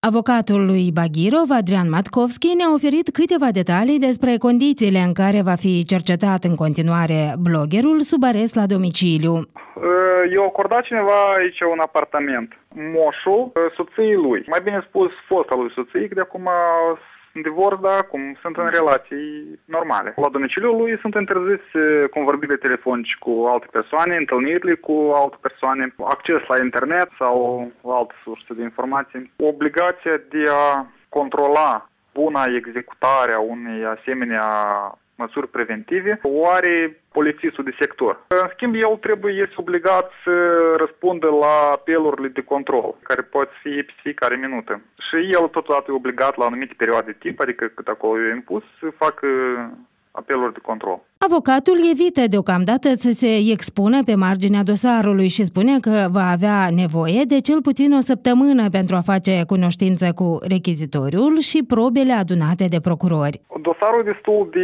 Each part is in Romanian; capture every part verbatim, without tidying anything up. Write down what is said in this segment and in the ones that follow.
Avocatul lui Baghirov, Adrian Matkovski, ne-a oferit câteva detalii despre condițiile în care va fi cercetat în continuare bloggerul sub arest la domiciliu. I-a acordat cineva aici un apartament. Moșul soției lui, mai bine spus fosta lui soție, că de acum sunt divorț, dar acum sunt în relații normale. La domiciliul lui sunt interziți convorbiri telefonice cu alte persoane, întâlnirile cu alte persoane, acces la internet sau alte surse de informații. Obligația de a controla buna executare a unei asemenea măsuri preventive o are polițistul de sector. În schimb, el trebuie, este obligat să răspundă la apelurile de control, care pot fi pe fiecare minută. Și el totodată e obligat la anumite perioade de timp, adică cât acolo e impus, să facă apeluri de control. Avocatul evită deocamdată să se expună pe marginea dosarului și spune că va avea nevoie de cel puțin o săptămână pentru a face cunoștință cu rechizitoriul și probele adunate de procurori. Dosarul e destul de,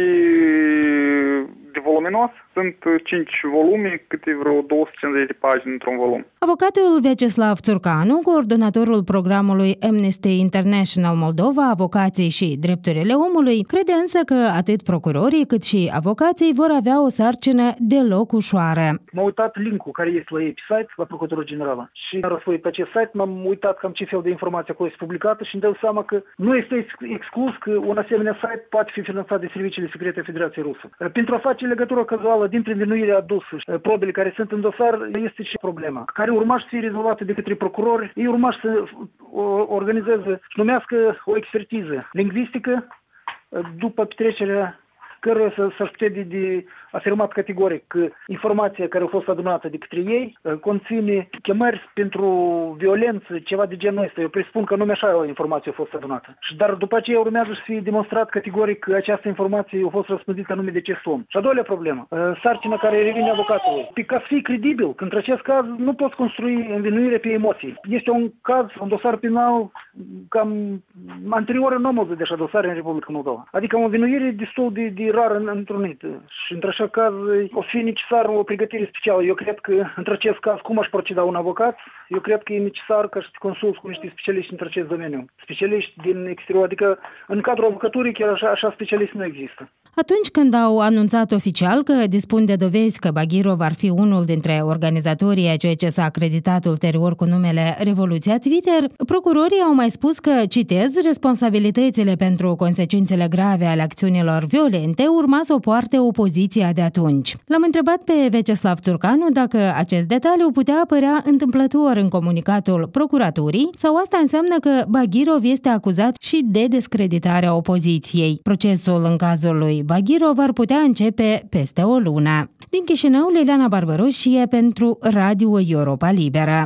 de voluminos. Sunt cinci volume, câte vreo două sute cincizeci de pagini într-un volum. Avocatul Vyacheslav Țurcanu, coordonatorul programului Amnesty International Moldova, Avocații și Drepturile Omului, crede însă că atât procurorii cât și avocații vor avea o sarcină deloc ușoară. M-am uitat link-ul care este la ei pe site, la Procuratura Generală. Și am răsfoit pe acest site, m-am uitat cam ce fel de informație acolo este publicată și îmi dau seama că nu este exclus că un asemenea site poate fi finanțat de serviciile secrete a Federației Rusă. Pentru a face legătură cazuală dintre învinuirile aduse și probele care sunt în dosar, este și problema, care urma să fie rezolvată de către procurori. Ei urma să organizeze, să numească o expertiză lingvistică după petrecerea căruia să-și putea de, de afirmat categoric că informația care a fost adunată de către ei conține chemări pentru violență, ceva de genul ăsta. Eu presupun că numai așa o informație a fost adunată. Și dar după aceea urmează să fie demonstrat categoric că această informație a fost răspândită anume de acest om. Și a doilea problemă, sarcina care revine avocatului. Pe ca să fii credibil, că într acest caz nu poți construi învinuire pe emoții. Este un caz, un dosar penal cam anterior în omul de așa dosare în Republica Moldova. Adică o învinuire destul de, de rară întrunită. Și într așa caz o să fie necesar o pregătire specială. Eu cred că într acest caz, cum aș proceda un avocat, eu cred că e necesar ca să te consulți cu niște specialiști într acest domeniu. Specialiști din exterior, adică în cadrul avocaturii chiar așa, așa specialiști nu există. Atunci când au anunțat oficial că dispun de dovezi că Baghirov ar fi unul dintre organizatorii a ceea ce s-a acreditat ulterior cu numele Revoluția Twitter, procurorii au mai spus că, citez, responsabilitățile pentru consecințele grave ale acțiunilor violente urma să o poarte opoziția de atunci. L-am întrebat pe Vyacheslav Țurcanu dacă acest detaliu putea apărea întâmplător în comunicatul procuraturii sau asta înseamnă că Baghirov este acuzat și de descreditarea opoziției. Procesul în cazul lui Baghirov ar putea începe peste o lună. Din Chișinău, Liliana Barbaroșie pentru Radio Europa Liberă.